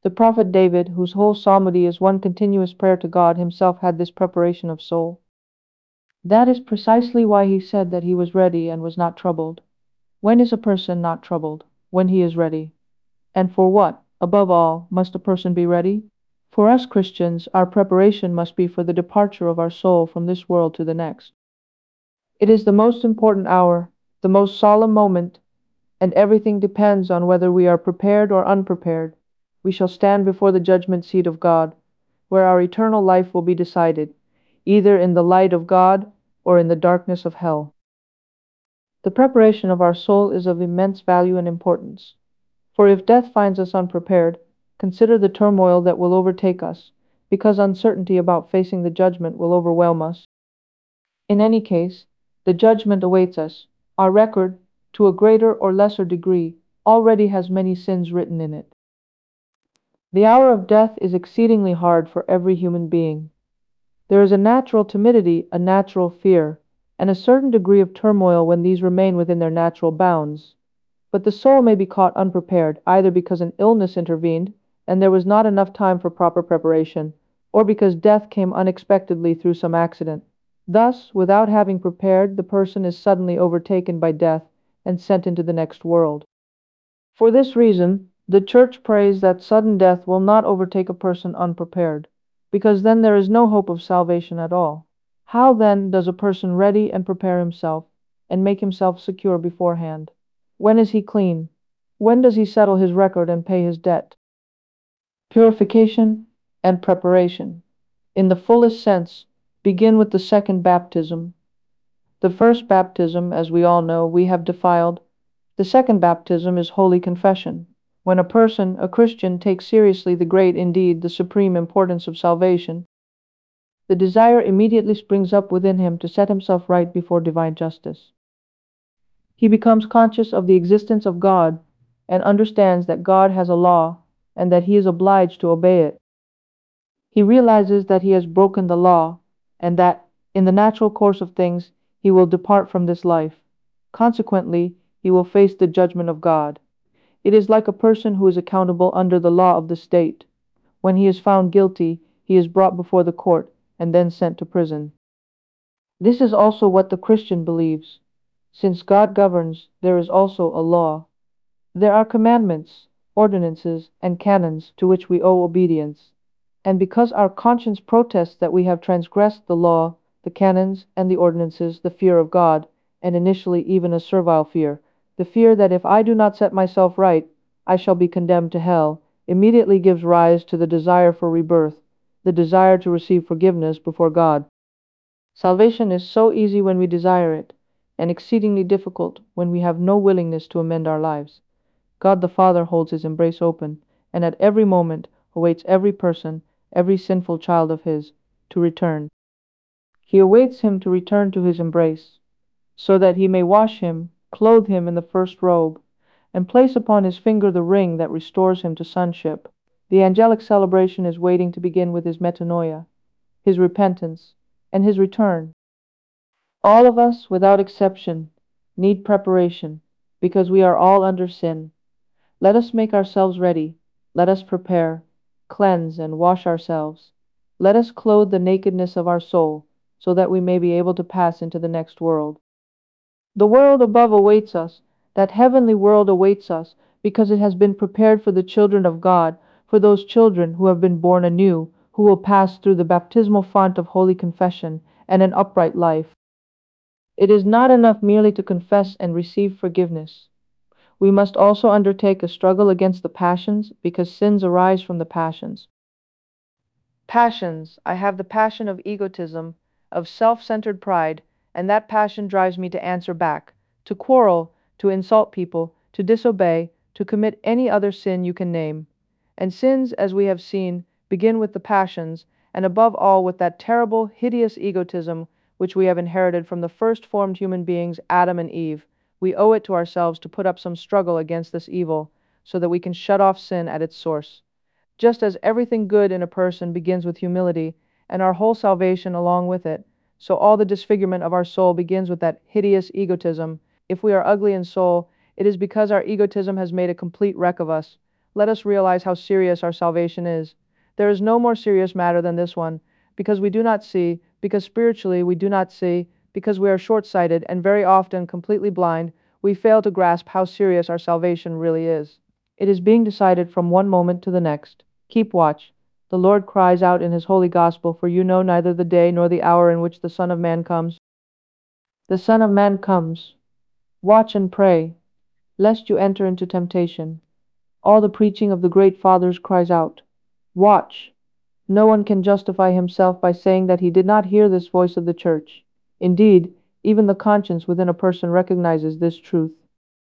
The prophet David, whose whole psalmody is one continuous prayer to God, himself had this preparation of soul. That is precisely why he said that he was ready and was not troubled. When is a person not troubled? When he is ready. And for what, above all, must a person be ready? For us Christians, our preparation must be for the departure of our soul from this world to the next. It is the most important hour, the most solemn moment, and everything depends on whether we are prepared or unprepared. We shall stand before the judgment seat of God, where our eternal life will be decided, either in the light of God or in the darkness of hell. The preparation of our soul is of immense value and importance. For if death finds us unprepared, consider the turmoil that will overtake us, because uncertainty about facing the judgment will overwhelm us. In any case, the judgment awaits us. Our record, to a greater or lesser degree, already has many sins written in it. The hour of death is exceedingly hard for every human being. There is a natural timidity, a natural fear, and a certain degree of turmoil when these remain within their natural bounds. But the soul may be caught unprepared, either because an illness intervened, and there was not enough time for proper preparation, or because death came unexpectedly through some accident. Thus, without having prepared, the person is suddenly overtaken by death and sent into the next world. For this reason, the Church prays that sudden death will not overtake a person unprepared, because then there is no hope of salvation at all. How then does a person ready and prepare himself, and make himself secure beforehand? When is he clean? When does he settle his record and pay his debt? Purification and preparation, in the fullest sense, begin with the second baptism. The first baptism, as we all know, we have defiled. The second baptism is holy confession. When a person, a Christian, takes seriously the great, indeed the supreme importance of salvation, the desire immediately springs up within him to set himself right before divine justice. He becomes conscious of the existence of God and understands that God has a law and that he is obliged to obey it. He realizes that he has broken the law and that, in the natural course of things, he will depart from this life. Consequently, he will face the judgment of God. It is like a person who is accountable under the law of the state. When he is found guilty, he is brought before the court and then sent to prison. This is also what the Christian believes. Since God governs, there is also a law. There are commandments, ordinances, and canons to which we owe obedience. And because our conscience protests that we have transgressed the law, the canons, and the ordinances, the fear of God, and initially even a servile fear, the fear that if I do not set myself right, I shall be condemned to hell, immediately gives rise to the desire for rebirth, the desire to receive forgiveness before God. Salvation is so easy when we desire it, and exceedingly difficult when we have no willingness to amend our lives. God the Father holds his embrace open, and at every moment awaits every person, every sinful child of his, to return. He awaits him to return to his embrace, so that he may wash him, clothe him in the first robe, and place upon his finger the ring that restores him to sonship. The angelic celebration is waiting to begin with his metanoia, his repentance, and his return. All of us, without exception, need preparation, because we are all under sin. Let us make ourselves ready. Let us prepare, cleanse, and wash ourselves. Let us clothe the nakedness of our soul, so that we may be able to pass into the next world. The world above awaits us. That heavenly world awaits us, because it has been prepared for the children of God, for those children who have been born anew, who will pass through the baptismal font of holy confession and an upright life. It is not enough merely to confess and receive forgiveness. We must also undertake a struggle against the passions, because sins arise from the passions. Passions. I have the passion of egotism, of self-centered pride, and that passion drives me to answer back, to quarrel, to insult people, to disobey, to commit any other sin you can name. And sins, as we have seen, begin with the passions, and above all with that terrible, hideous egotism which we have inherited from the first formed human beings, Adam and Eve. We owe it to ourselves to put up some struggle against this evil, so that we can shut off sin at its source. Just as everything good in a person begins with humility, and our whole salvation along with it, so all the disfigurement of our soul begins with that hideous egotism. If we are ugly in soul, it is because our egotism has made a complete wreck of us. let us realize how serious our salvation is. There is no more serious matter than this one, because we do not see, because spiritually we do not see, because we are short-sighted and very often completely blind, we fail to grasp how serious our salvation really is. It is being decided from one moment to the next. Keep watch. The Lord cries out in his holy gospel, for you know neither the day nor the hour in which the Son of Man comes. The Son of Man comes. Watch and pray, lest you enter into temptation. All the preaching of the great fathers cries out, watch. No one can justify himself by saying that he did not hear this voice of the church. Indeed, even the conscience within a person recognizes this truth.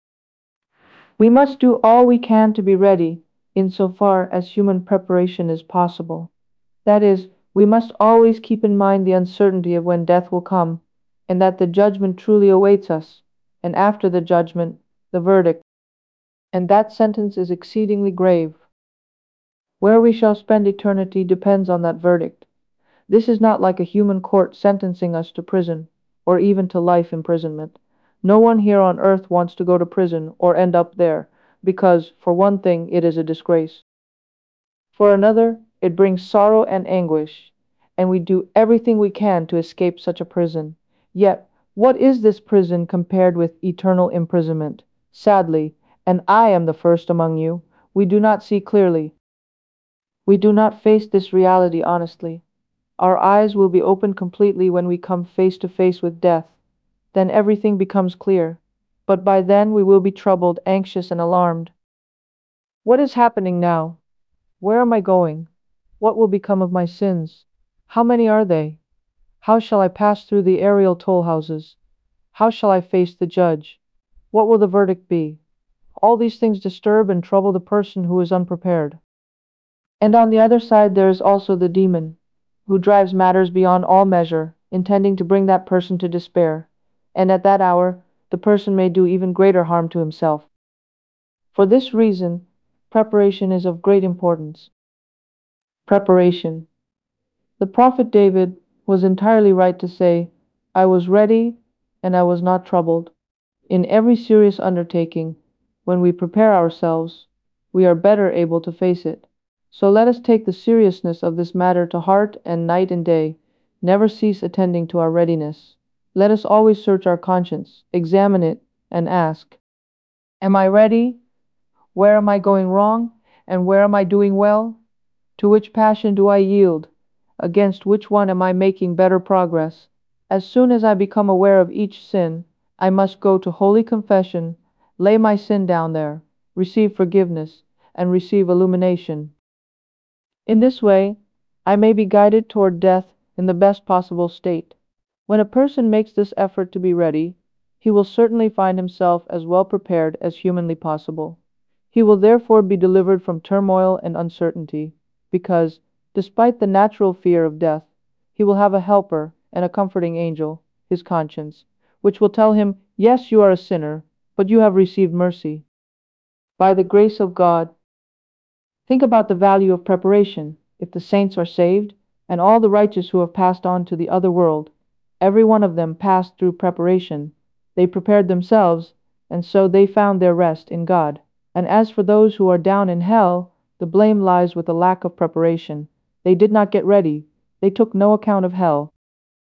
We must do all we can to be ready, insofar as human preparation is possible. That is, we must always keep in mind the uncertainty of when death will come, and that the judgment truly awaits us, and after the judgment, the verdict. And that sentence is exceedingly grave. Where we shall spend eternity depends on that verdict. This is not like a human court sentencing us to prison, or even to life imprisonment. No one here on earth wants to go to prison or end up there, because, for one thing, it is a disgrace. For another, it brings sorrow and anguish, and we do everything we can to escape such a prison. Yet, what is this prison compared with eternal imprisonment? Sadly, and I am the first among you, we do not see clearly. We do not face this reality honestly. Our eyes will be opened completely when we come face to face with death. Then everything becomes clear. But by then we will be troubled, anxious, and alarmed. What is happening now? Where am I going? What will become of my sins? How many are they? How shall I pass through the aerial toll houses? How shall I face the judge? What will the verdict be? All these things disturb and trouble the person who is unprepared. And on the other side there is also the demon, who drives matters beyond all measure, intending to bring that person to despair. And at that hour, the person may do even greater harm to himself. For this reason, preparation is of great importance. Preparation. The prophet David was entirely right to say, I was ready and I was not troubled. In every serious undertaking, when we prepare ourselves, we are better able to face it. So let us take the seriousness of this matter to heart and night and day, never cease attending to our readiness. Let us always search our conscience, examine it, and ask, am I ready? Where am I going wrong? And where am I doing well? To which passion do I yield? Against which one am I making better progress? As soon as I become aware of each sin, I must go to holy confession, lay my sin down there, receive forgiveness, and receive illumination. In this way, I may be guided toward death in the best possible state. When a person makes this effort to be ready, he will certainly find himself as well prepared as humanly possible. He will therefore be delivered from turmoil and uncertainty, because, despite the natural fear of death, he will have a helper and a comforting angel, his conscience, which will tell him, yes, you are a sinner, but you have received mercy. By the grace of God. Think about the value of preparation. If the saints are saved, and all the righteous who have passed on to the other world, every one of them passed through preparation. They prepared themselves, and so they found their rest in God. And as for those who are down in hell, the blame lies with a lack of preparation. They did not get ready. They took no account of hell.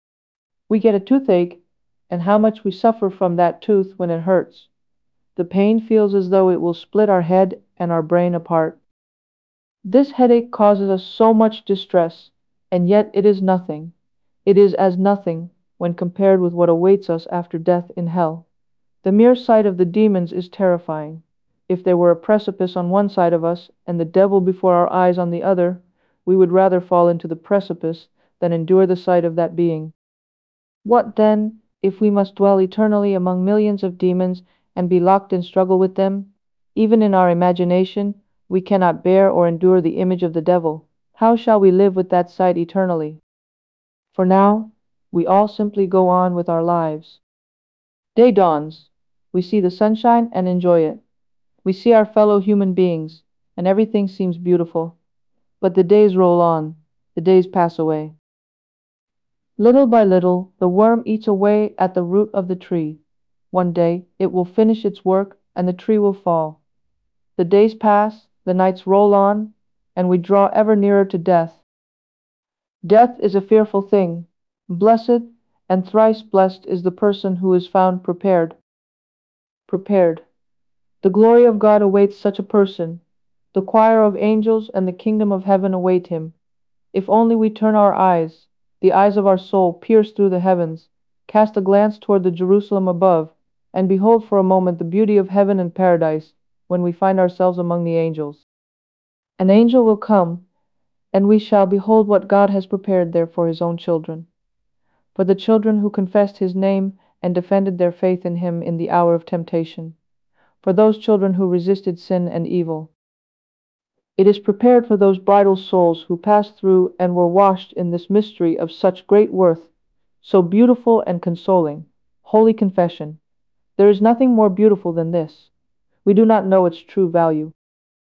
We get a toothache, and how much we suffer from that tooth when it hurts. The pain feels as though it will split our head and our brain apart. This headache causes us so much distress, and yet it is nothing. It is as nothing when compared with what awaits us after death in hell. The mere sight of the demons is terrifying. If there were a precipice on one side of us and the devil before our eyes on the other, we would rather fall into the precipice than endure the sight of that being. What then, if we must dwell eternally among millions of demons and be locked in struggle with them? Even in our imagination, we cannot bear or endure the image of the devil. How shall we live with that sight eternally? For now, we all simply go on with our lives. Day dawns. We see the sunshine and enjoy it. We see our fellow human beings, and everything seems beautiful. But the days roll on. The days pass away. Little by little, the worm eats away at the root of the tree. One day, it will finish its work, and the tree will fall. The days pass, The nights roll on, and we draw ever nearer to death. Death is a fearful thing. Blessed and thrice blessed is the person who is found prepared. Prepared. The glory of God awaits such a person. The choir of angels and the kingdom of heaven await him. If only we turn our eyes, the eyes of our soul pierce through the heavens, cast a glance toward the Jerusalem above, and behold for a moment the beauty of heaven and paradise, when we find ourselves among the angels. An angel will come, and we shall behold what God has prepared there for his own children, for the children who confessed his name and defended their faith in him in the hour of temptation, for those children who resisted sin and evil. It is prepared for those bridal souls who passed through and were washed in this mystery of such great worth, so beautiful and consoling. Holy Confession. There is nothing more beautiful than this. We do not know its true value.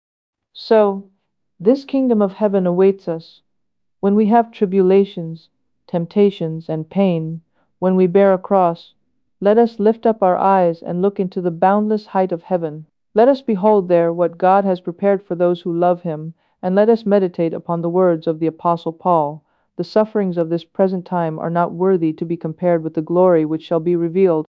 So, this kingdom of heaven awaits us when we have tribulations, temptations, and pain, when we bear a cross. Let us lift up our eyes and look into the boundless height of heaven. Let us behold there what God has prepared for those who love him, and let us meditate upon the words of the Apostle Paul. The sufferings of this present time are not worthy to be compared with the glory which shall be revealed.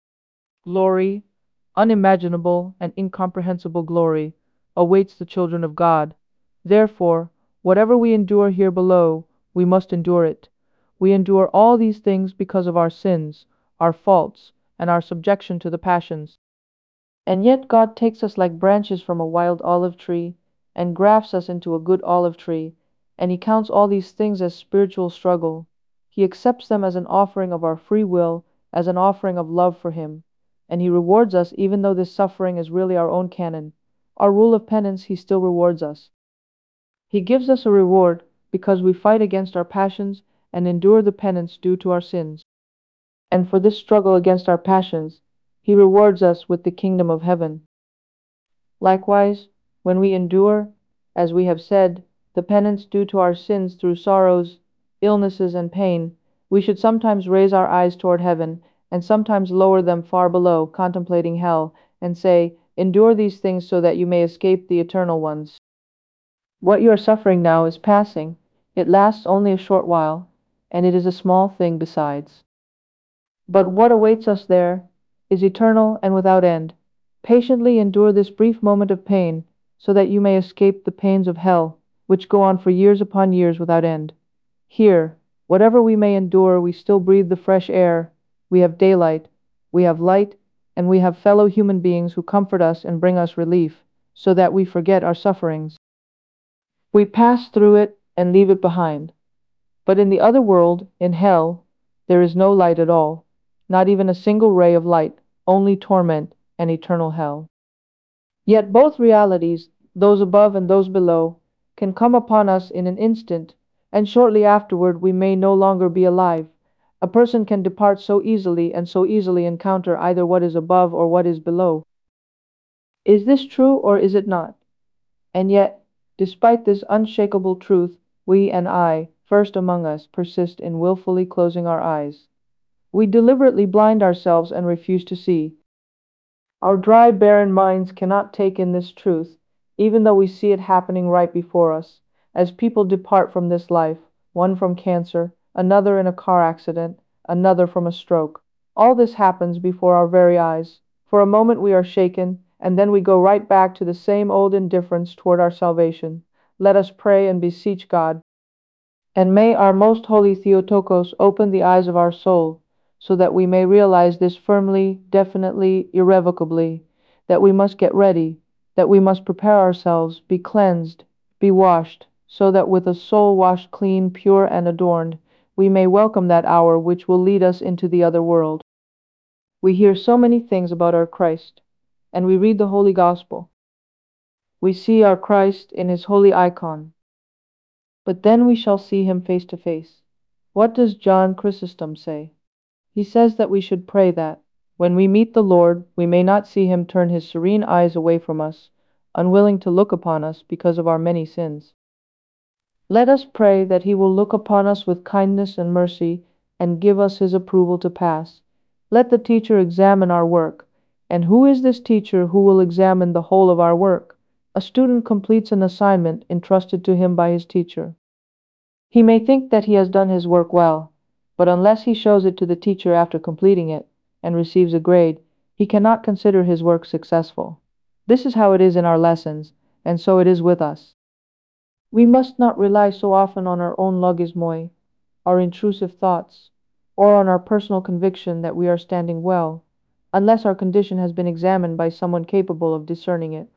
Glory, unimaginable and incomprehensible glory, awaits the children of God. Therefore, whatever we endure here below, we must endure it. We endure all these things because of our sins, our faults, and our subjection to the passions. And yet God takes us like branches from a wild olive tree, and grafts us into a good olive tree, and He counts all these things as spiritual struggle. He accepts them as an offering of our free will, as an offering of love for Him, and He rewards us even though this suffering is really our own canon. Our rule of penance He still rewards us. He gives us a reward because we fight against our passions and endure the penance due to our sins. And for this struggle against our passions, He rewards us with the kingdom of heaven. Likewise, when we endure, as we have said, the penance due to our sins through sorrows, illnesses, and pain, we should sometimes raise our eyes toward heaven, and sometimes lower them far below, contemplating hell, and say, "Endure these things so that you may escape the eternal ones." What you are suffering now is passing. It lasts only a short while, and it is a small thing besides. But what awaits us there is eternal and without end. Patiently endure this brief moment of pain, so that you may escape the pains of hell, which go on for years upon years without end. Here, whatever we may endure, we still breathe the fresh air, we have daylight, we have light, and we have fellow human beings who comfort us and bring us relief, so that we forget our sufferings. We pass through it and leave it behind. But in the other world, in hell, there is no light at all. Not even a single ray of light, only torment and eternal hell. Yet both realities, those above and those below, can come upon us in an instant, and shortly afterward we may no longer be alive. A person can depart so easily and so easily encounter either what is above or what is below. Is this true or is it not? And yet, despite this unshakable truth, we and I, first among us, persist in willfully closing our eyes. We deliberately blind ourselves and refuse to see. Our dry, barren minds cannot take in this truth, even though we see it happening right before us, as people depart from this life, one from cancer, another in a car accident, another from a stroke. All this happens before our very eyes. For a moment we are shaken, and then we go right back to the same old indifference toward our salvation. Let us pray and beseech God. And may our most holy Theotokos open the eyes of our soul, so that we may realize this firmly, definitely, irrevocably, that we must get ready, that we must prepare ourselves, be cleansed, be washed, so that with a soul washed clean, pure, and adorned, we may welcome that hour which will lead us into the other world. We hear so many things about our Christ, and we read the Holy Gospel. We see our Christ in his holy icon, but then we shall see him face to face. What does John Chrysostom say? He says that we should pray that, when we meet the Lord, we may not see him turn his serene eyes away from us, unwilling to look upon us because of our many sins. Let us pray that he will look upon us with kindness and mercy, and give us his approval to pass. Let the teacher examine our work. And who is this teacher who will examine the whole of our work? A student completes an assignment entrusted to him by his teacher. He may think that he has done his work well, but unless he shows it to the teacher after completing it and receives a grade, he cannot consider his work successful. This is how it is in our lessons, and so it is with us. We must not rely so often on our own logismoi, our intrusive thoughts, or on our personal conviction that we are standing well, unless our condition has been examined by someone capable of discerning it.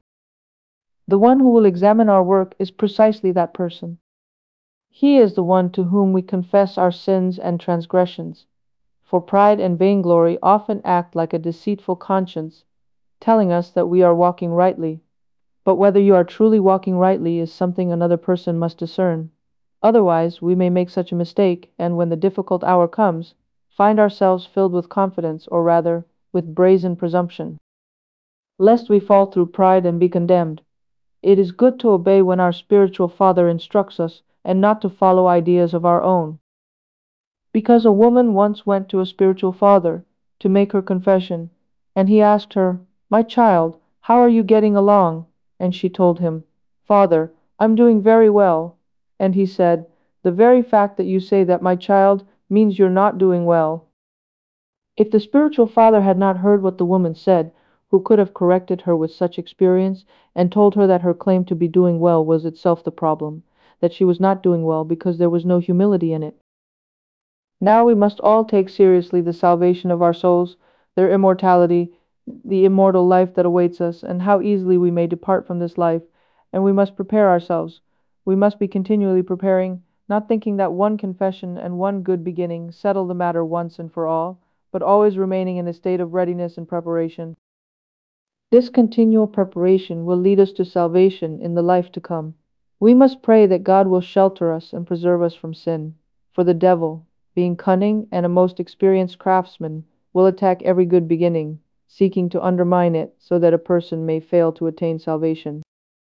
The one who will examine our work is precisely that person. He is the one to whom we confess our sins and transgressions, for pride and vainglory often act like a deceitful conscience, telling us that we are walking rightly. But whether you are truly walking rightly is something another person must discern. Otherwise, we may make such a mistake, and when the difficult hour comes, find ourselves filled with confidence, or rather, with brazen presumption, lest we fall through pride and be condemned. It is good to obey when our spiritual father instructs us, and not to follow ideas of our own. Because a woman once went to a spiritual father to make her confession, and he asked her, "My child, how are you getting along?" And she told him, "Father, I'm doing very well." And he said, "The very fact that you say that, my child, means you're not doing well." If the spiritual father had not heard what the woman said, who could have corrected her with such experience, and told her that her claim to be doing well was itself the problem, that she was not doing well because there was no humility in it? Now we must all take seriously the salvation of our souls, their immortality, the immortal life that awaits us, and how easily we may depart from this life, and we must prepare ourselves. We must be continually preparing, not thinking that one confession and one good beginning settle the matter once and for all, but always remaining in a state of readiness and preparation. This continual preparation will lead us to salvation in the life to come. We must pray that God will shelter us and preserve us from sin, for the devil, being cunning and a most experienced craftsman, will attack every good beginning, seeking to undermine it so that a person may fail to attain salvation.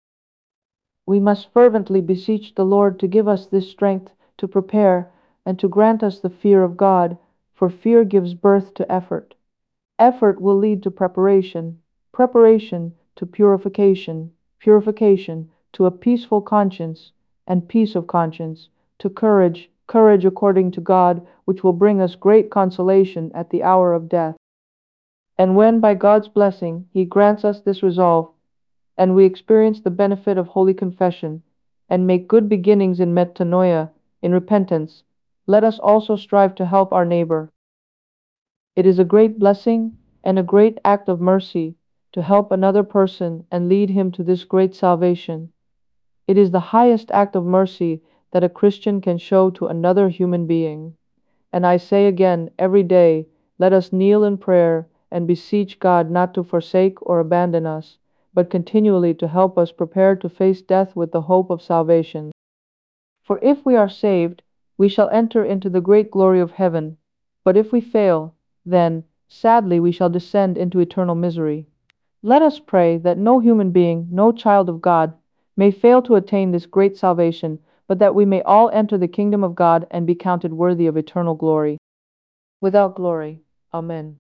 We must fervently beseech the Lord to give us this strength to prepare and to grant us the fear of God, for fear gives birth to effort. Effort will lead to preparation, preparation to purification, purification to a peaceful conscience, and peace of conscience to courage, courage according to God, which will bring us great consolation at the hour of death. And when by God's blessing He grants us this resolve, and we experience the benefit of holy confession, and make good beginnings in metanoia, in repentance, let us also strive to help our neighbor. It is a great blessing and a great act of mercy to help another person and lead him to this great salvation. It is the highest act of mercy that a Christian can show to another human being. And I say again, every day, let us kneel in prayer and beseech God not to forsake or abandon us, but continually to help us prepare to face death with the hope of salvation. For if we are saved, we shall enter into the great glory of heaven, but if we fail, then, sadly, we shall descend into eternal misery. Let us pray that no human being, no child of God, may fail to attain this great salvation, but that we may all enter the kingdom of God and be counted worthy of eternal glory. Without glory. Amen.